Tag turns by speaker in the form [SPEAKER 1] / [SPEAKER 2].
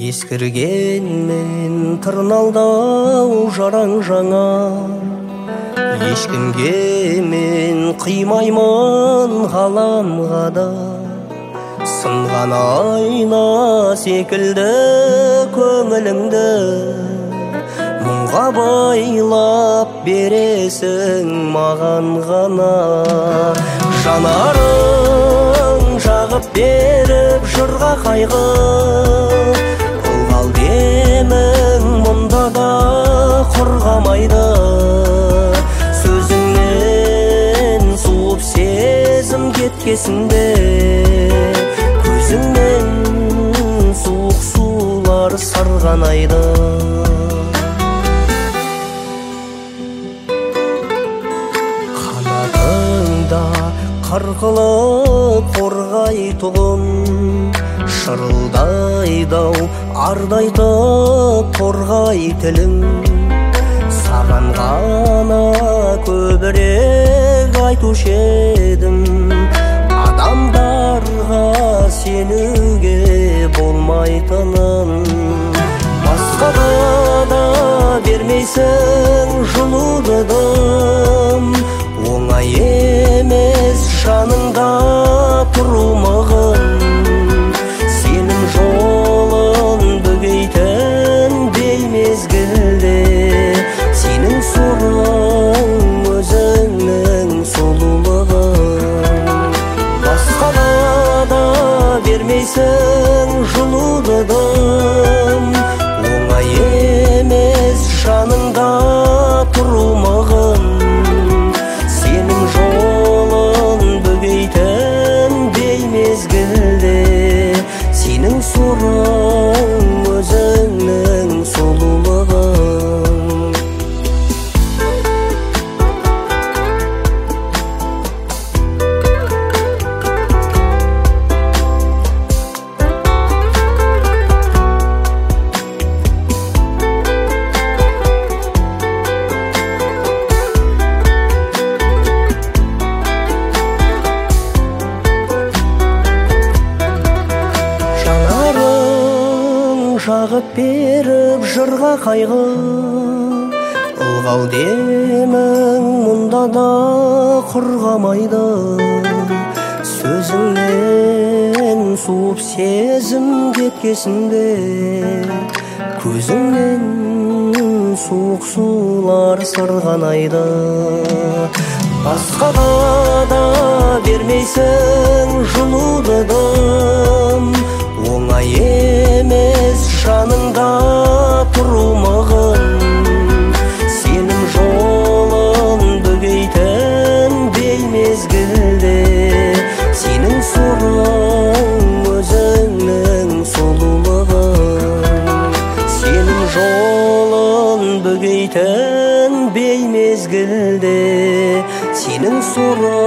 [SPEAKER 1] Ескіргенмен тырналдау жараң жаңа, ешкімге мен қимаймын ғаламға да. Сынған айна секілді көңіліңді, мұңға байлап бересің маған ғана. Жанарың жағып беріп жырға қайғы, ылғал демің мұнда да құрғамайды. Сөзіңнен суып сезім кеткесінде, көзіңнен суық сулар сарғанайды. Қанатыңда қырқылып қорғайтұғын, шырылдайды-ау ардайтып торғай тілің. Саған ғана көбірек айтушы едім, адамдарға сенуге болмайтынын. Басқаға да бермейсің жылуды дым, оңай емес жаныңда тұру мығым. Сенің жолын бөгейтін бей мезгілде, сенің сорың өзіңнің сұлулығың. Басқаға да бермейсің жылуды дым, оңай емес жаныңда тұру мығым. Сенің жолын бөгейтін бей мезгілде, сенің сорың өзіңнің сұлулығың. Жағып беріп жырға қайғы, ылғал демің мұнда да құрғамайды. Сөзіңнен суып сезім кеткесінде, көзіңнен суық сулар сырғанайды. Басқаға да бермейсің жылуды дым, оңай емес жаныңда тұру мығым. Сенің жолын бөгейтін бей мезгілде, сенің сорың өзіңнің сұлулығың. Сенің жолын бөгейтін бей мезгілде, сенің сорың